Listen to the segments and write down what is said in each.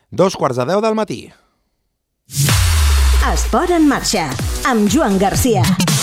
2:15 del matí. Esport en marxa, amb Joan Garcia.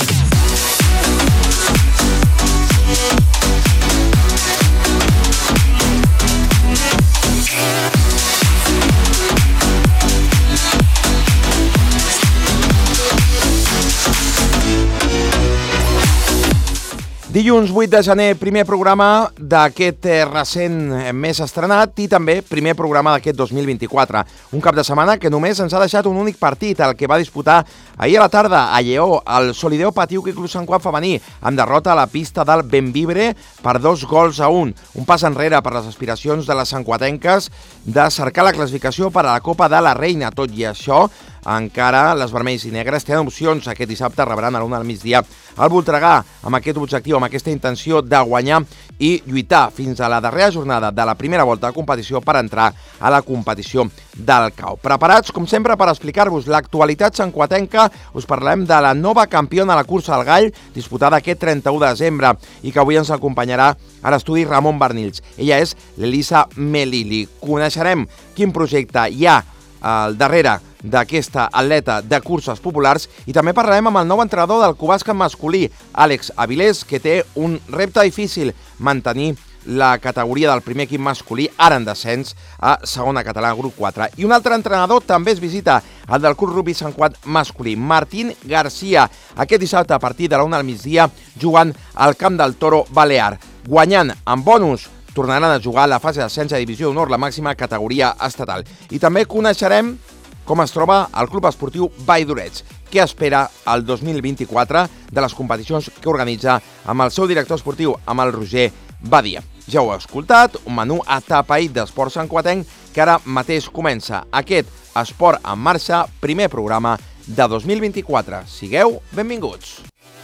Dilluns 8 de gener, primer programa d'aquest recent mes estrenat i també primer programa d'aquest 2024. Un cap de setmana que només ens ha deixat un únic partit, el que va disputar ahir a la tarda a Lleó, el Solideo Patiuc Club Sant Cugat femení, amb derrota a la pista del Bembibre per 2-1. Un pas enrere per les aspiracions de les santcuatenques de cercar la classificació per a la Copa de la Reina. Tot i això, encara les vermells i negres tenen opcions. Aquest dissabte rebran a l'1 del migdia el Voltregà, amb aquest objectiu, amb aquesta intenció de guanyar i lluitar fins a la darrera jornada de la primera volta de competició per entrar a la competició del CAO. Preparats, com sempre, per explicar-vos l'actualitat santcuatenca, us parlem de la nova campiona a la cursa al gall, disputada aquest 31 de desembre, i que avui ens acompanyarà a l'estudi Ramon Bernils. Ella és l'Elisa Melili. Coneixerem quin projecte hi ha al darrere d'aquesta atleta de curses populars i també parlarem amb el nou entrenador del Cubasca masculí, Àlex Avilés, que té un repte difícil, mantenir la categoria del primer equip masculí, ara en descens, a segona català, grup 4. I un altre entrenador també es visita, el del Club Rugby Sant Cugat masculí, Martín García, aquest dissabte a partir de la 1 del migdia, jugant al Camp del Toro Balear. Guanyant amb bonus, tornaran a jugar a la fase d'ascens a Divisió d'Honor, la màxima categoria estatal. I també coneixerem com es troba el Club Esportiu Vall d'Orets, què espera el 2024 de les competicions que organitza amb el seu director esportiu, amb el Roger Badia. Ja ho heu escoltat, un menú atapeït d'esport santcuatenc que ara mateix comença. Aquest Esport en marxa, primer programa de 2024. Sigueu benvinguts.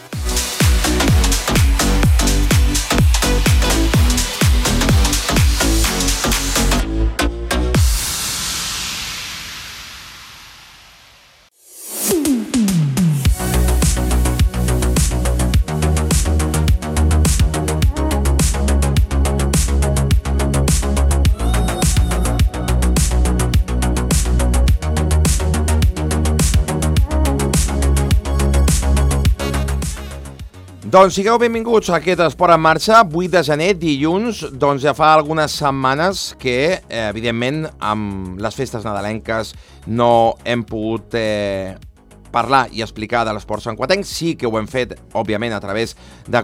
Doncs sigueu benvinguts a aquest Esport en marxa, 8 de gener, dilluns. Doncs ja fa algunes setmanes que, evidentment, amb les festes nadalenques no hem pogut parlar i explicar de l'esport santcuatenc. Sí que ho hem fet, òbviament, a través de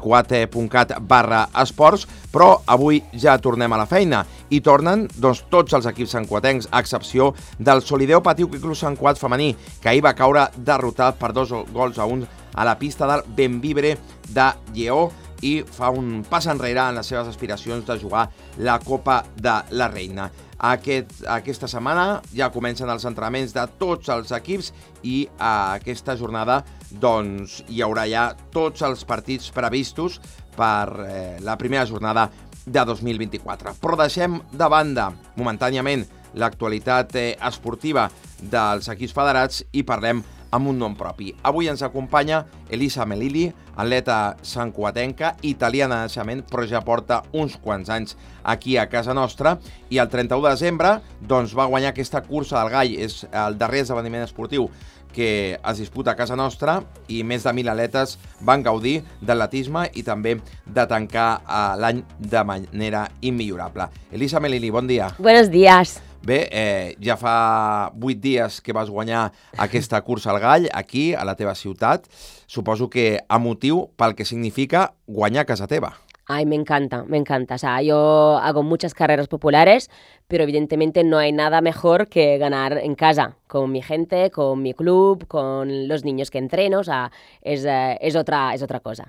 cuat.cat/esports, però avui ja tornem a la feina i tornen doncs, tots els equips santcuatencs, a excepció del Solideo Patiuc Club Sant Cugat femení, que ahir va caure derrotat per 2-1 a la pista del Bembibre de Lleó i fa un pas enrere en les seves aspiracions de jugar la Copa de la Reina. Aquesta setmana ja comencen els entrenaments de tots els equips i aquesta jornada doncs, hi haurà ja tots els partits previstos per la primera jornada de 2024. Però deixem de banda momentàniament l'actualitat esportiva dels equips federats i parlem amb un nom propi. Avui ens acompanya Elisa Melili, atleta santcuatenca, italiana de naixement, però ja porta uns quants anys aquí a casa nostra, i el 31 de desembre doncs, va guanyar aquesta cursa del gall. És el darrer esdeveniment esportiu que es disputa a casa nostra i més de 1.000 atletes van gaudir d'atletisme i també de tancar l'any de manera immillorable. Elisa Melili, bon dia. Buenos días. Bé, ja fa 8 dies que vas guanyar aquesta cursa al gall aquí, a la teva ciutat. Suposo que emotiu pel que significa guanyar a casa teva. Ay, me encanta, me encanta. O sea, yo hago muchas carreras populares, pero evidentemente no hay nada mejor que ganar en casa, con mi gente, con mi club, con los niños que entreno. O sea, es otra cosa.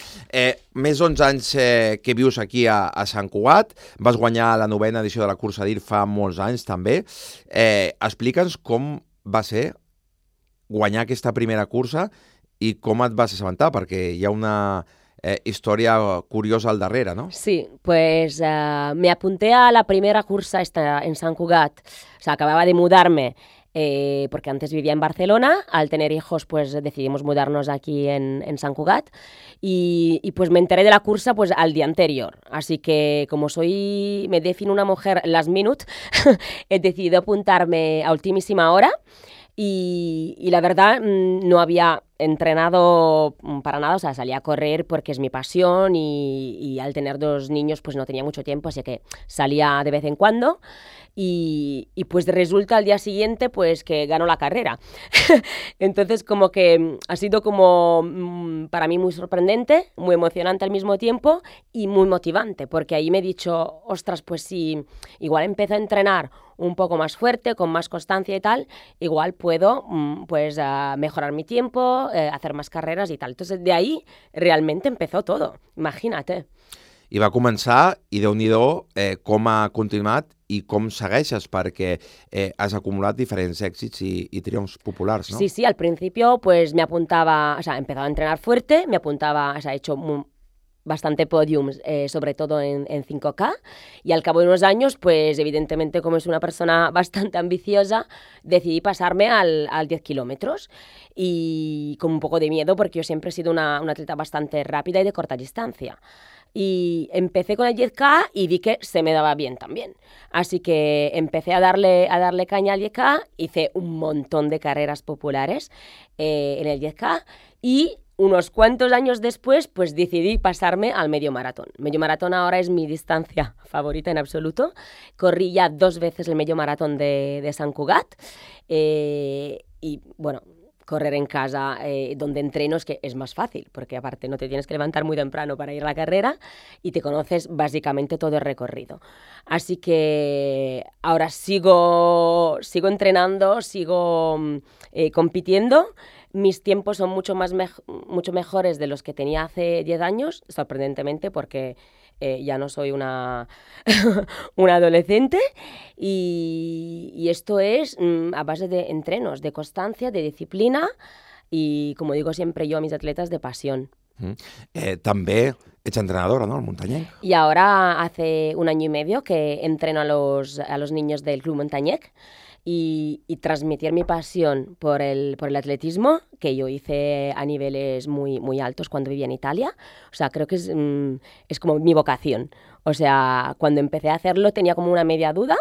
Més d'11 anys que vius aquí a Sant Cugat, vas guanyar la 9ª edició de la cursa d'IR fa molts anys també. Explica'ns com va ser guanyar aquesta primera cursa i com et vas assabentar, perquè hi ha una historia curiosa al darrere, ¿no? Sí, pues me apunté a la primera cursa en Sant Cugat. O sea, acababa de mudarme porque antes vivía en Barcelona. Al tener hijos, pues decidimos mudarnos aquí en Sant Cugat y pues me enteré de la cursa pues al día anterior. Así que como me defino una mujer last minute, he decidido apuntarme a ultimísima hora. Y la verdad no había entrenado para nada, o sea, salía a correr porque es mi pasión y al tener 2 niños pues no tenía mucho tiempo, así que salía de vez en cuando y pues resulta al día siguiente pues que ganó la carrera. Entonces como que ha sido como para mí muy sorprendente, muy emocionante al mismo tiempo y muy motivante, porque ahí me he dicho, ostras, pues si igual empiezo a entrenar un poco más fuerte, con más constancia y tal, igual puedo pues mejorar mi tiempo, hacer más carreras i tal. Entonces, de ahí realmente empezó todo, imagínate. I va començar, i Déu-n'hi-do, com ha continuat i com segueixes, perquè has acumulat diferents èxits i triomfs populars, ¿no? Sí, sí, al principio pues me apuntaba, o sea, empezaba a entrenar fuerte, me apuntaba, o sea, he hecho bastante podiums, sobre todo en 5K, y al cabo de unos años, pues evidentemente como es una persona bastante ambiciosa, decidí pasarme al 10 kilómetros y con un poco de miedo porque yo siempre he sido una atleta bastante rápida y de corta distancia. Y empecé con el 10K y vi que se me daba bien también. Así que empecé a darle caña al 10K, hice un montón de carreras populares en el 10K y unos cuantos años después, pues decidí pasarme al medio maratón. Medio maratón ahora es mi distancia favorita en absoluto. Corrí ya 2 veces el medio maratón de Sant Cugat y bueno, correr en casa donde entreno es que es más fácil, porque aparte no te tienes que levantar muy temprano para ir a la carrera y te conoces básicamente todo el recorrido. Así que ahora sigo entrenando, sigo compitiendo. Mis tiempos son mucho mejores de los que tenía hace 10 años, sorprendentemente, porque ya no soy una adolescente y esto es a base de entrenos, de constancia, de disciplina y, como digo siempre yo a mis atletas, de pasión. També ets entrenadora, ¿no?, al Muntañec. Y ahora hace 1 año y medio que entreno a los niños del Club Muntañec y transmitir mi pasión por el atletismo, que yo hice a niveles muy, muy altos cuando vivía en Italia. O sea, creo que es como mi vocación. O sea, cuando empecé a hacerlo tenía como una media duda,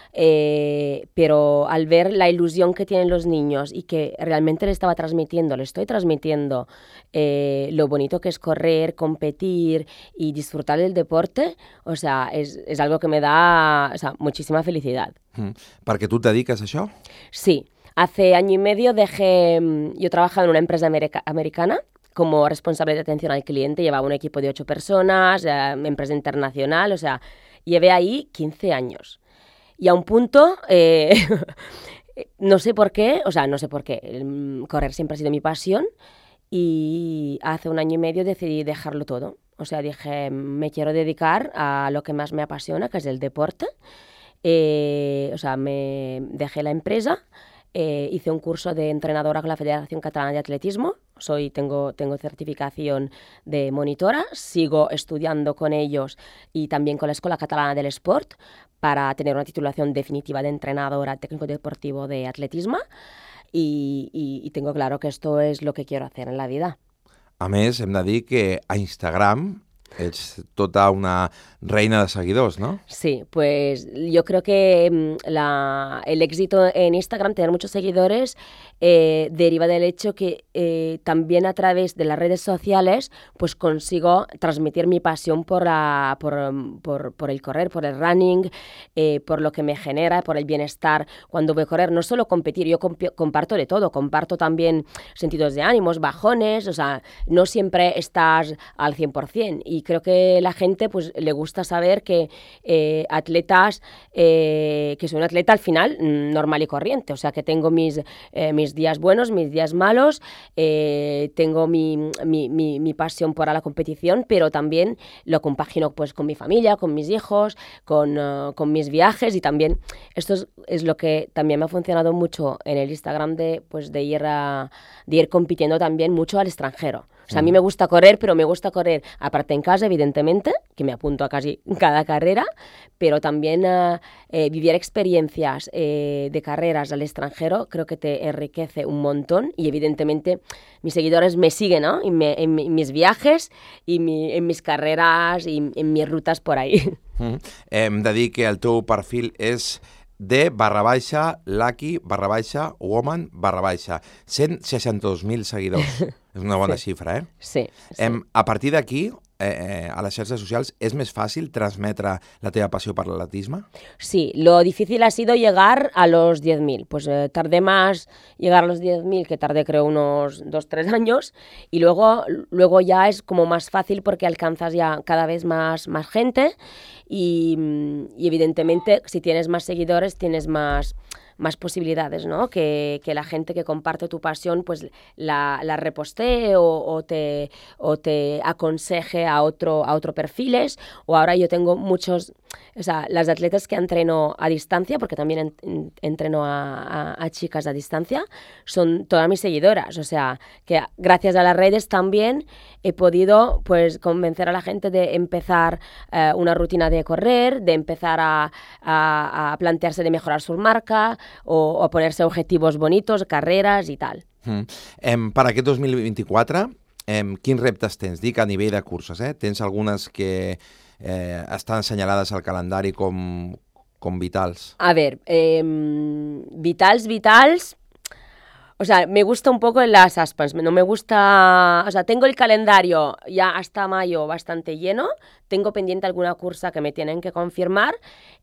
pero al ver la ilusión que tienen los niños y que realmente le estoy transmitiendo lo bonito que es correr, competir y disfrutar del deporte, o sea, es algo que me da, o sea, muchísima felicidad. Perquè tu et dediques a això? Sí, hace 1 año y medio yo trabajaba en una empresa americana como responsable de atención al cliente, llevaba un equipo de 8 personas, empresa internacional, o sea, llevé ahí 15 años. Y a un punto, no sé por qué, correr siempre ha sido mi pasión y hace 1 año y medio decidí dejarlo todo. O sea, dije, me quiero dedicar a lo que más me apasiona, que es el deporte. O sea, me dejé la empresa, hice un curso de entrenadora con la Federación Catalana de Atletismo, tengo certificación de monitora, sigo estudiando con ellos y también con la Escuela Catalana del Esport para tener una titulación definitiva de entrenadora técnico deportivo de atletismo y tengo claro que esto es lo que quiero hacer en la vida. A més, hem de dir que a Instagram ets tota una reina de seguidors, ¿no? Sí, pues yo creo que el éxito en Instagram, tener muchos seguidores, deriva del hecho que también a través de las redes sociales pues consigo transmitir mi pasión por el correr, por el running, por lo que me genera, por el bienestar cuando voy a correr. No solo competir, yo comparto de todo, comparto también sentidos de ánimos, bajones, o sea, no siempre estás al 100%, y creo que la gente pues le gusta saber que atletas, que soy un atleta al final normal y corriente, o sea, que tengo mis días buenos, mis días malos, tengo mi pasión por la competición, pero también lo compagino pues con mi familia, con mis hijos, con mis viajes, y también esto es lo que también me ha funcionado mucho en el Instagram de ir compitiendo también mucho al extranjero. O sea, a mí me gusta correr, pero me gusta correr aparte en casa, evidentemente, que me apunto a casi cada carrera, pero también vivir experiencias de carreras al extranjero creo que te enriquece un montón y evidentemente mis seguidores me siguen, ¿no? En mis viajes y en mis carreras y en mis rutas por ahí. Hem de dir que el teu perfil és d_lucky_woman_. 162.000 seguidors. És una bona xifra, eh? Sí. A partir d'aquí, a les xarxes socials, és més fàcil transmetre la teva passió per l'atletisme? Sí, lo difícil ha sido llegar a los 10.000. Pues tardé más llegar a los 10.000, que tardé creo unos 2-3 años, y luego ya es como más fácil porque alcanzas ya cada vez más gente y evidentemente si tienes más seguidores tienes más posibilidades, ¿no? Que la gente que comparte tu pasión pues la repostee o te aconseje a otro perfiles. O ahora yo tengo muchos, o sea, las atletas que entreno a distancia, porque también entreno a chicas a distancia, son todas mis seguidoras. O sea, que gracias a las redes también he podido pues convencer a la gente de empezar una rutina de correr, de empezar a plantearse de mejorar su marca o a ponerse objetivos bonitos, carreras i tal. Per aquest 2024, quins reptes tens? Dic a nivell de curses, eh? Tens algunes que estan assenyalades al calendari com vitals? A ver, vitals... O sea, me gusta un poco las Aspens, no me gusta... O sea, tengo el calendario ya hasta mayo bastante lleno, tengo pendiente alguna cursa que me tienen que confirmar,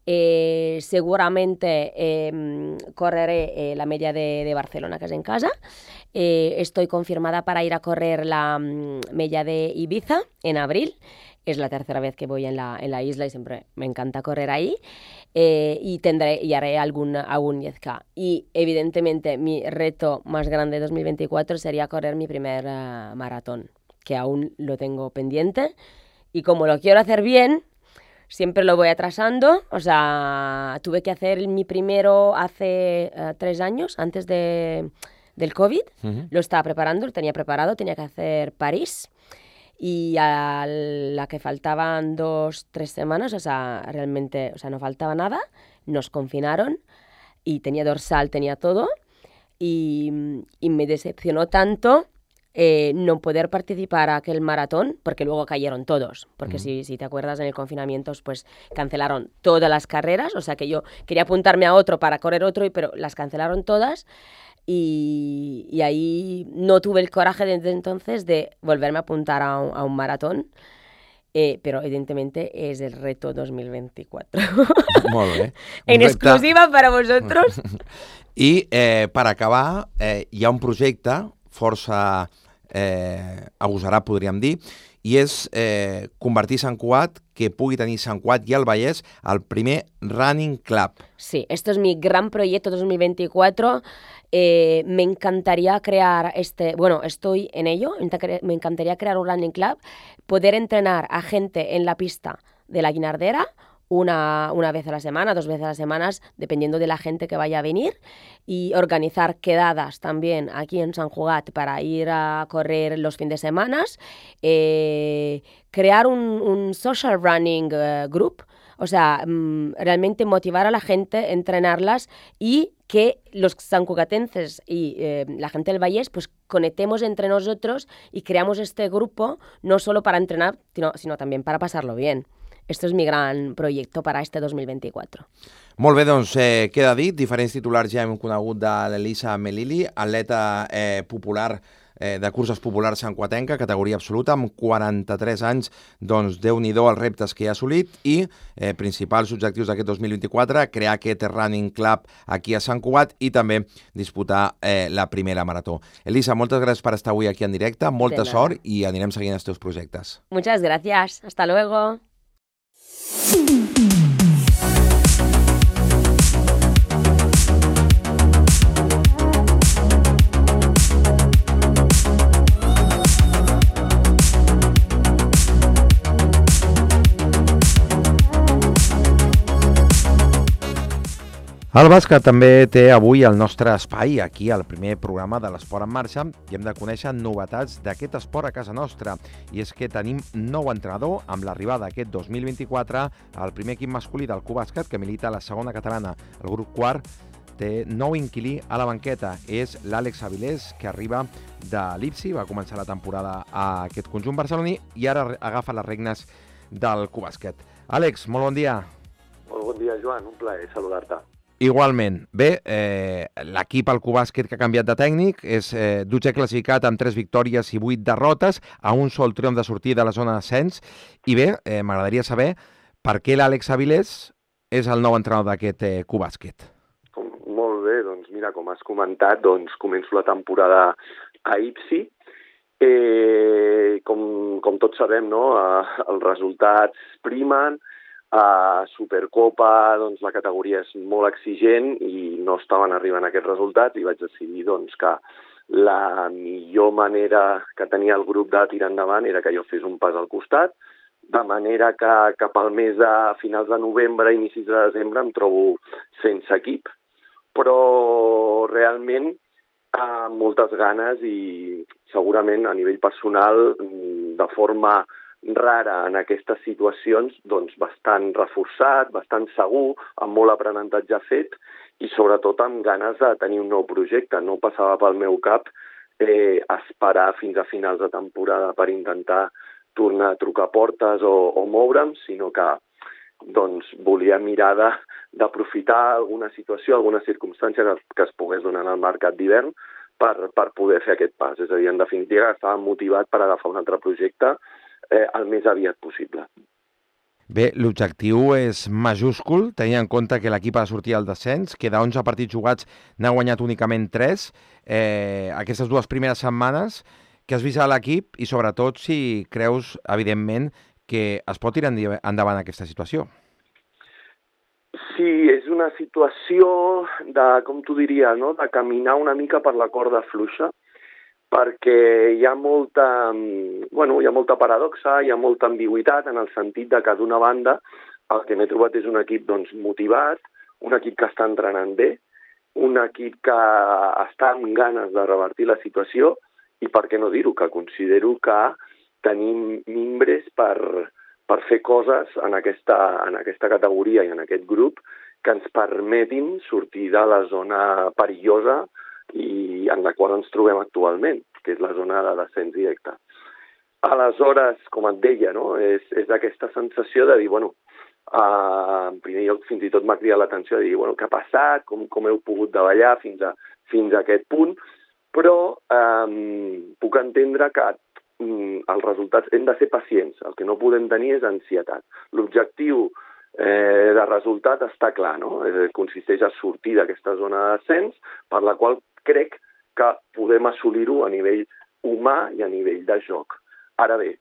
seguramente correré la media de Barcelona, que es en casa, estoy confirmada para ir a correr la media de Ibiza en abril. Es la tercera vez que voy en la isla y siempre me encanta correr ahí. Y haré algún 10K. Y evidentemente mi reto más grande de 2024 sería correr mi primer maratón, que aún lo tengo pendiente. Y como lo quiero hacer bien, siempre lo voy atrasando. O sea, tuve que hacer mi primero hace 3 años, antes del COVID. Lo estaba preparando, lo tenía preparado, tenía que hacer París. Y a la que faltaban 2-3 semanas, o sea, realmente, o sea, no faltaba nada, nos confinaron y tenía dorsal, tenía todo y me decepcionó tanto no poder participar a aquel maratón, porque luego cayeron todos, porque si te acuerdas en el confinamiento pues cancelaron todas las carreras, o sea que yo quería apuntarme a otro para correr otro, pero las cancelaron todas. Y ahí no tuve el coraje desde entonces de volverme a apuntar a un maratón, pero evidentemente es el reto 2024. Molt bé. En exclusiva para vosotros. I per acabar, hi ha un projecte força agosarat, podríem dir, i és convertir Sant Cugat, que pugui tenir Sant Cugat i el Vallès el primer Running Club. Sí, esto es mi gran proyecto 2024. Me encantaría crear bueno, estoy en ello, me encantaría crear un running club, poder entrenar a gente en la pista de la Guinardera una vez a la semana, 2 veces a la semana, dependiendo de la gente que vaya a venir, y organizar quedadas también aquí en Sant Cugat para ir a correr los fines de semana, crear un social running group, o sea, realmente motivar a la gente, entrenarlas y que los sancugatenses y la gente del Vallès pues conectemos entre nosotros y creamos este grupo no solo para entrenar, sino también para pasarlo bien. Esto es mi gran proyecto para este 2024. Molt bé, doncs queda dit. Diferents titulars ja hem conegut de l'Elisa Melili, atleta popular de curses populars santcuatenca, categoria absoluta, amb 43 anys, doncs Déu-n'hi-do els reptes que ha assolit i principals objectius d'aquest 2024, crear aquest running club aquí a Sant Cugat i també disputar la primera marató. Elisa, moltes gràcies per estar avui aquí en directe, molta sort i anirem seguint els teus projectes. Muchas gracias, hasta luego. El bàsquet també té avui el nostre espai aquí al primer programa de l'Esport en Marxa i hem de conèixer novetats d'aquest esport a casa nostra. I és que tenim nou entrenador amb l'arribada aquest 2024 al primer equip masculí del Cubàsquet que milita a la segona catalana. El grup quart té nou inquilí a la banqueta. És l'Àlex Avilés, que arriba de l'Ipsi, va començar la temporada a aquest conjunt barceloní i ara agafa les regnes del Cubàsquet. Àlex, molt bon dia. Molt bon dia, Joan. Un plaer saludar-te. Igualment. Bé, l'equip al Cubàsquet que ha canviat de tècnic és dotzè classificat amb 3 victòries i 8 derrotes, a un sol triomf de sortir de la zona d'ascens. I bé, m'agradaria saber per què l'Àlex Avilés és el nou entrenador d'aquest Cubàsquet. Molt bé, doncs mira, com has comentat, doncs començo la temporada a Ipsi. Com tots sabem, no? Els resultats primen. A Supercopa doncs, la categoria és molt exigent i no estaven arribant aquests resultats i vaig decidir doncs, que la millor manera que tenia el grup de tirar endavant era que jo fes un pas al costat, de manera que cap al mes de finals de novembre, inicis de desembre, em trobo sense equip, però realment amb moltes ganes i segurament a nivell personal de forma rara en aquestes situacions, doncs bastant reforçat, bastant segur, amb molt aprenentatge fet i sobretot amb ganes de tenir un nou projecte. No passava pel meu cap esperar fins a finals de temporada per intentar tornar a trucar portes o moure'm, sinó que doncs, volia mirar d'aprofitar alguna situació, alguna circumstància que es pogués donar en el mercat d'hivern per poder fer aquest pas. És a dir, en definitiva, estava motivat per agafar un altre projecte el més aviat possible. Bé, l'objectiu és majúscul, tenint en compte que l'equip ha de sortir al descens, que de 11 partits jugats n'ha guanyat únicament 3. Aquestes 2 primeres setmanes, que has vist a l'equip i sobretot si creus, evidentment, que es pot tirar endavant aquesta situació. Sí, és una situació de, com tu diries, no? De caminar una mica per la corda fluixa, perquè hi ha molta paradoxa, hi ha molta ambigüitat en el sentit de que d'una banda el que m'he trobat és un equip doncs, motivat, un equip que està entrenant bé, un equip que està amb ganes de revertir la situació i per què no dir-ho, que considero que tenim mimbres per fer coses en aquesta categoria i en aquest grup que ens permetin sortir de la zona perillosa i en la qual ens trobem actualment, que és la zona de descens directe. Aleshores, com et deia, no? és aquesta sensació de dir, en primer lloc fins i tot m'ha cridat l'atenció de dir, què ha passat, com heu pogut davallar fins a aquest punt, però puc entendre que els resultats hem de ser pacients, el que no podem tenir és ansietat. L'objectiu de resultat està clar, no? Consisteix a sortir d'aquesta zona de descens, per la qual crec que podem assolir-ho a nivell humà i a nivell de joc. Ara bé,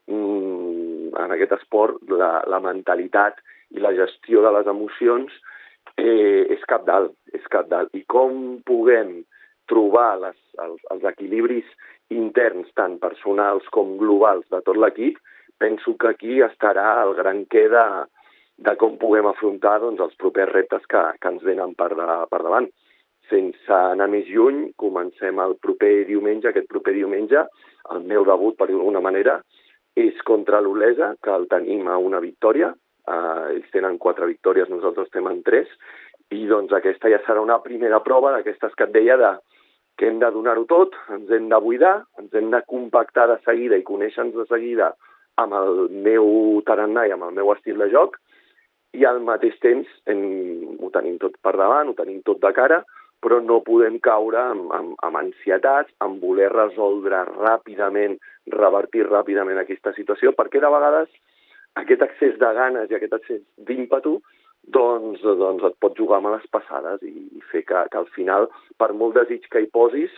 en aquest esport la mentalitat i la gestió de les emocions és cabdal. I com puguem trobar els equilibris interns, tant personals com globals de tot l'equip, penso que aquí estarà el gran què de com puguem afrontar doncs, els propers reptes que ens venen per davant. Sense anar més lluny, comencem aquest proper diumenge, el meu debut, per dir d'alguna manera, és contra l'Olesa, que el tenim a una victòria. Ells tenen 4 victòries, nosaltres estem en 3, i doncs aquesta ja serà una primera prova d'aquestes que et deia que hem de donar-ho tot, ens hem de buidar, ens hem de compactar de seguida i conèixer-nos de seguida amb el meu tarannà i amb el meu estil de joc, i al mateix temps ho tenim tot per davant, ho tenim tot de cara, però no podem caure amb ansietats, en voler resoldre ràpidament, revertir ràpidament aquesta situació, perquè de vegades aquest excés de ganes i aquest excés d'ímpetu doncs et pot jugar males passades i fer que al final, per molt desig que hi posis,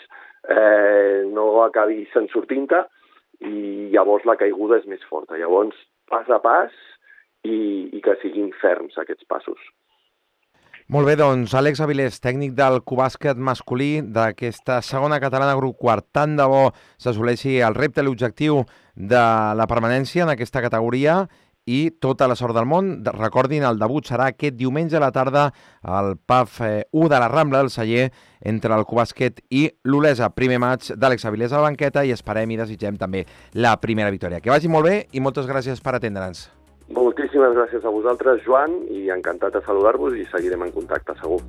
no acabi se'n sortint-te i llavors la caiguda és més forta. Llavors, pas a pas i que siguin ferms aquests passos. Molt bé, doncs, Àlex Avilés, tècnic del Cubàsquet masculí d'aquesta segona catalana grup quart. Tant de bo s'assoleixi el repte i l'objectiu de la permanència en aquesta categoria i tota la sort del món. Recordin, el debut serà aquest diumenge a la tarda al PAF 1 de la Rambla del Celler entre el Cubàsquet i l'Olesa. Primer maig d'Àlex Avilés a la banqueta i esperem i desitgem també la primera victòria. Que vagi molt bé i moltes gràcies per atendre'ns. Moltíssimes gràcies a vosaltres, Joan, i encantat de saludar-vos i seguirem en contacte, segur.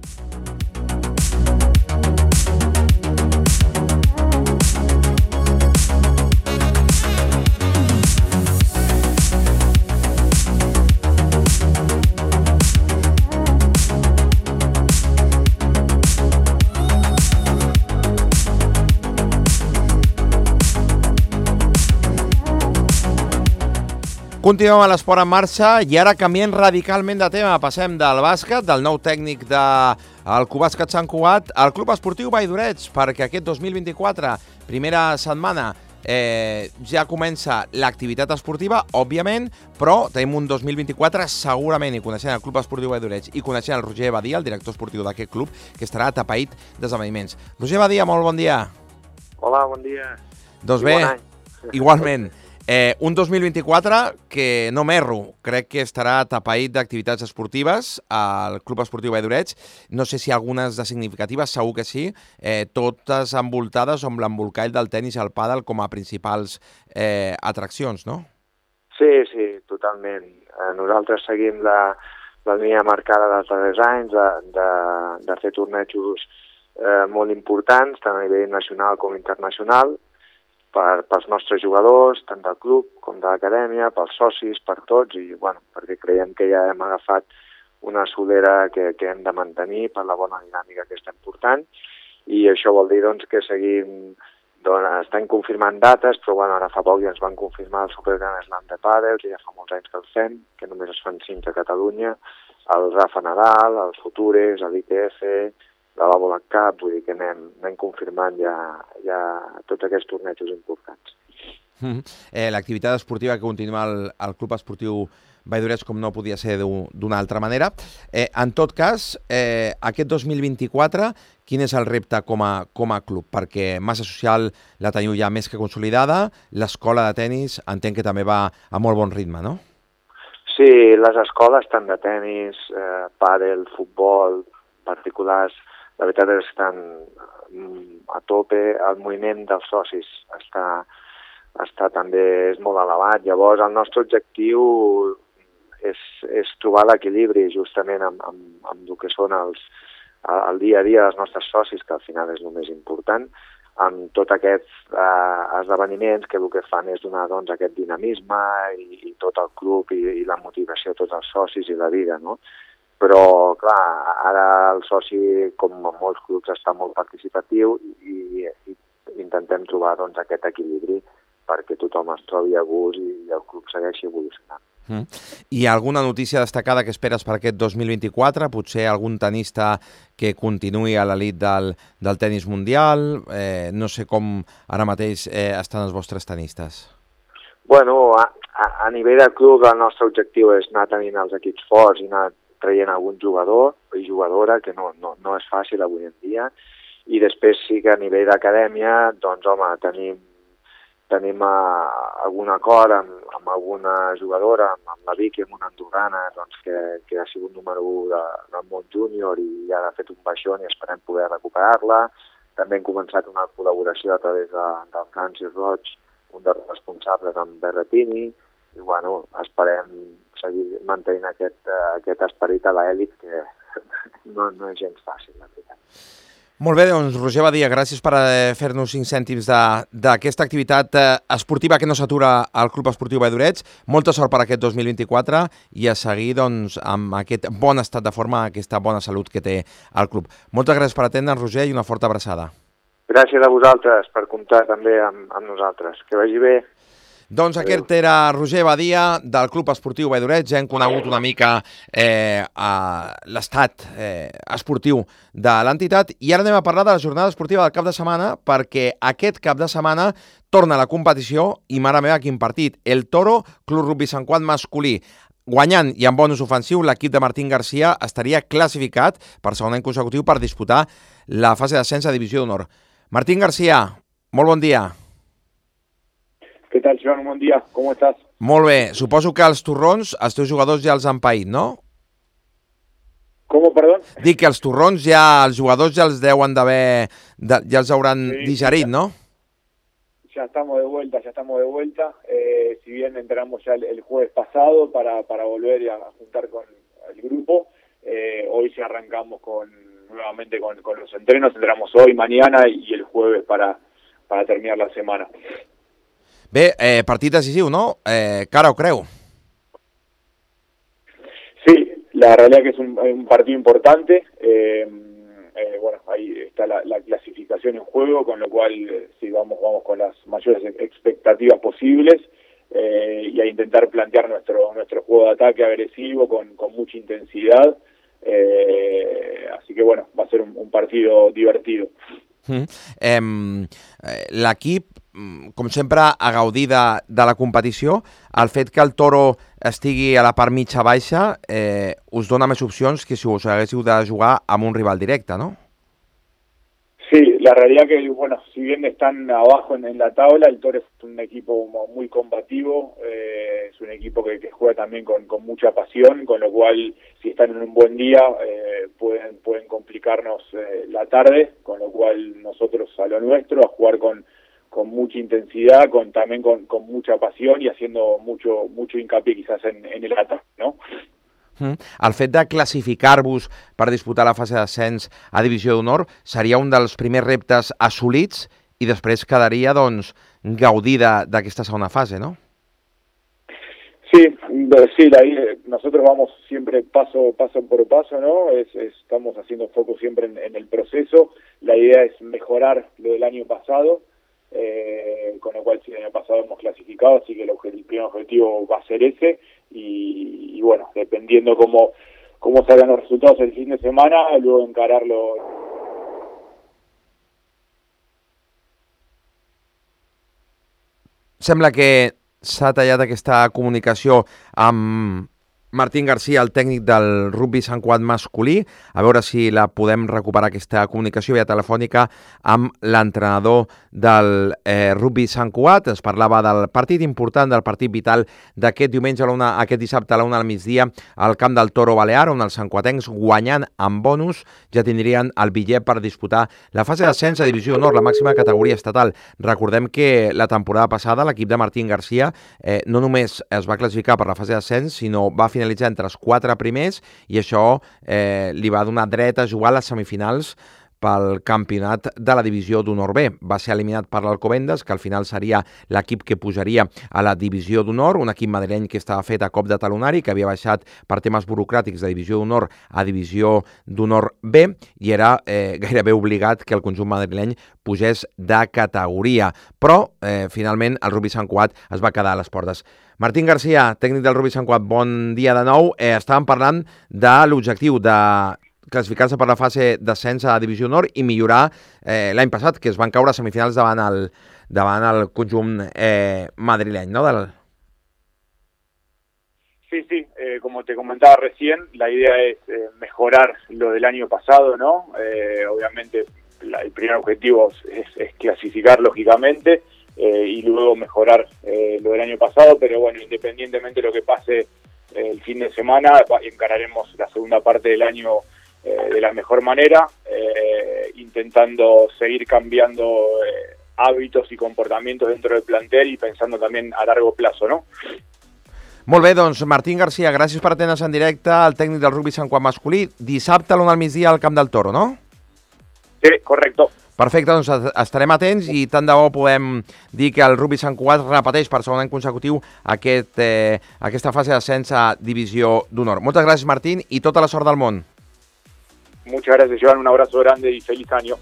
Continuem a l'esport en marxa i ara canviem radicalment de tema. Passem del bàsquet, del nou tècnic del Cubàsquet Sant Cugat, al Club Esportiu Vall d'Orets, perquè aquest 2024, primera setmana, ja comença l'activitat esportiva, òbviament, però tenim un 2024 segurament, i coneixent el Club Esportiu Vall d'Orets i coneixent el Roger Badia, el director esportiu d'aquest club, que estarà atapeït d'esdeveniments. Roger Badia, molt bon dia. Hola, bon dia. Doncs bé, igualment. Un 2024 que, no m'erro, crec que estarà atapeït d'activitats esportives al Club Esportiu Vall d'Orets. No sé si algunes de significatives, segur que sí, totes envoltades amb l'embolcall del tenis i el pàdel com a principals atraccions, no? Sí, totalment. Nosaltres seguim la línia marcada dels darrers anys de fer tornejos molt importants, tant a nivell nacional com internacional, pels nostres jugadors, tant del club com de l'acadèmia, pels socis, per tots, i perquè creiem que ja hem agafat una solera que hem de mantenir per la bona dinàmica que estem portant, i això vol dir que seguim, estem confirmant dates, però ara fa poc ja ens van confirmar el Supergran Slam de pàdel, que ja fa molts anys que el fem, que només es fan 5 a Catalunya, el Rafa Nadal, el Futures, l'ITF, la Babolat Cup, vull dir que anem confirmant ja tots aquests tornejos importants. L'activitat esportiva que continua al Club Esportiu Vall d'Orets com no podia ser d'una altra manera. En tot cas, aquest 2024, quin és el repte com a club? Perquè massa social la teniu ja més que consolidada, l'escola de tenis entenc que també va a molt bon ritme, no? Sí, les escoles tant de tenis, pàdel, futbol, particulars, la veritat és que estan a tope, el moviment dels socis està també és molt elevat. Llavors, el nostre objectiu és trobar l'equilibri justament amb el que són el dia a dia dels nostres socis, que al final és el més important, amb tots aquests esdeveniments que el que fan és donar aquest dinamisme i tot el club i la motivació a tots els socis i la vida, no? Però, clar, ara el soci, com en molts clubs, està molt participatiu i intentem trobar aquest equilibri perquè tothom es trobi a gust i el club segueixi evolucionant. Hi ha alguna notícia destacada que esperes per aquest 2024? Potser algun tenista que continuï a l'elit del tenis mundial? No sé com ara mateix estan els vostres tenistes. Bueno, a nivell de club el nostre objectiu és anar tenint els equips forts i anar traient algun jugador i jugadora, que no és fàcil avui en dia, i després sí que a nivell d'acadèmia, tenim algun acord amb alguna jugadora, amb la Vicky, amb una andorrana, que ha sigut número 1 del món júnior i ja ha fet un baixón i esperem poder recuperar-la. També hem començat una col·laboració a través del Francis Roig, un dels responsables amb Berretini, i esperem seguir mantenint aquest esperit a l'elit que no és gens fàcil, la veritat. Molt bé, doncs, Roger Badia, gràcies per fer-nos 5 cèntims d'aquesta activitat esportiva que no s'atura al Club Esportiu Vall d'Orets. Molta sort per aquest 2024 i a seguir amb aquest bon estat de forma, aquesta bona salut que té el club. Moltes gràcies per atendre'ns, Roger, i una forta abraçada. Gràcies a vosaltres per comptar també amb nosaltres. Que vagi bé. Doncs aquest era Roger Badia del Club Esportiu Vall d'Orets. Ja hem conegut una mica l'estat esportiu de l'entitat i ara anem a parlar de la jornada esportiva del cap de setmana perquè aquest cap de setmana torna a la competició i mare meva quin partit. El Toro, Club Rugby Sant Cugat masculí. Guanyant i amb bonus ofensiu, l'equip de Martín Garcia estaria classificat per segon any consecutiu per disputar la fase d'ascens a Divisió d'Honor. Martín Garcia, molt bon dia. ¿Qué tal, Joan? Buen día, ¿cómo estás? Molt bé, suposo que els torrons, els teus jugadors ja els han paït, no? ¿Cómo, perdón? Dic que els torrons ja, els jugadors ja els deuen d'haver, ja els hauran digerit, ¿no? Ya estamos de vuelta. Si bien entramos ya el jueves pasado para volver a juntar con el grupo, hoy ya arrancamos nuevamente con los entrenos. Entramos hoy, mañana y el jueves para terminar la semana. Bé, partit decisiu, no? Cara o creu? Sí, la realidad que es un partido importante. Bueno, ahí está la clasificación en juego, con lo cual sí, vamos con las mayores expectativas posibles y a intentar plantear nuestro juego de ataque agresivo con mucha intensidad. Así que bueno, va a ser un partido divertido. L'equip, com sempre, a gaudir de la competició. El fet que el Toro estigui a la part mitja-baixa us dona més opcions que si us haguéssiu de jugar amb un rival directe, no? Sí, la realidad que, bueno, si bien están abajo en la tabla, el Toro es un equipo muy combativo, es un equipo que juega también con mucha pasión, con lo cual, si están en un buen día, pueden complicarnos la tarde, con lo cual nosotros a lo nuestro, a jugar con mucha intensidad, también con mucha pasión y haciendo mucho hincapié quizás en el ataque, ¿no? El fet de classificar-vos per disputar la fase d'ascens a Divisió d'Honor seria un dels primers reptes assolits i després quedaria, doncs, gaudir d'aquesta segona fase, ¿no? Sí, nosotros vamos siempre paso por paso, ¿no? Estamos haciendo foco siempre en el proceso. La idea es mejorar lo del año pasado, con lo cual sí, el año pasado hemos clasificado, así que el primer objetivo va a ser ese. Y bueno, dependiendo cómo salgan los resultados el fin de semana, luego encararlo. Sembla que s'ha tallat aquesta comunicació amb Martín García, el tècnic del rugby Sant Cugat masculí. A veure si la podem recuperar, aquesta comunicació via telefònica amb l'entrenador del rugby Sant Cugat. Es parlava del partit important, del partit vital d'aquest diumenge aquest dissabte a la 1 al migdia al camp del Toro Balear, on els santcuatencs, guanyant amb bonus, ja tindrien el bitllet per disputar la fase d'ascens a Divisió d'Honor, la màxima categoria estatal. Recordem que la temporada passada l'equip de Martín García no només es va classificar per la fase d'ascens, sinó va finalitzar entre els 4 primers i això li va donar dret a jugar a les semifinals pel campionat de la Divisió d'Honor B. Va ser eliminat per l'Alcobendas, que al final seria l'equip que pujaria a la Divisió d'Honor, un equip madrileny que estava fet a cop de talonari, que havia baixat per temes burocràtics de Divisió d'Honor a Divisió d'Honor B, i era gairebé obligat que el conjunt madrileny pugés de categoria. Però, finalment, el rugby Sant Cugat es va quedar a les portes. Martín García, tècnic del rugby Sant Cugat, bon dia de nou. Estàvem parlant de l'objectiu de classificar-se per la fase d'ascens a Divisió d'Honor i millorar l'any passat, que es van caure a semifinals davant el conjunt madrileny, ¿no? Sí, como te comentaba recién, la idea es mejorar lo del año pasado, ¿no? Obviamente el primer objetivo es clasificar lógicamente y luego mejorar lo del año pasado, pero bueno, independientemente de lo que pase el fin de semana, encararemos la segunda parte del año de la mejor manera, intentando seguir cambiando hábitos y comportamientos dentro del plantel y pensando también a largo plazo, ¿no? Molt bé, doncs Martín García, gràcies per atendre's en directe, el tècnic del rugby Sant Cugat masculí, dissabte a l'1 al migdia al camp del Toro, no? Sí, correcto. Perfecte, doncs estarem atents i tant de bo podem dir que el rugby Sant Cugat repeteix per segon any consecutiu aquesta fase d'ascens a Divisió d'Honor. Moltes gràcies, Martín, i tota la sort del món. Muchas gracias, Joan. Un abrazo grande y feliz año.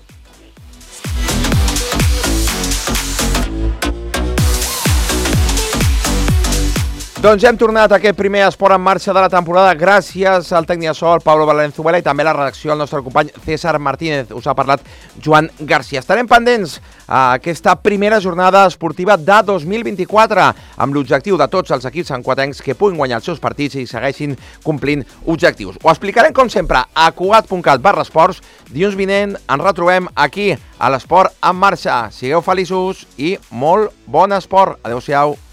Doncs ja hem tornat a aquest primer Esport en Marxa de la temporada gràcies al tècnic de so, Pablo Valenzuela, i també a la redacció, el nostre company César Martínez. Us ha parlat Joan García. Estarem pendents a aquesta primera jornada esportiva de 2024 amb l'objectiu de tots els equips santcuatencs que puguin guanyar els seus partits i segueixin complint objectius. Ho explicarem, com sempre, a cugat.cat/esports. Dilluns vinent ens retrobem aquí a l'Esport en Marxa. Sigueu feliços i molt bon esport. Adéu-siau.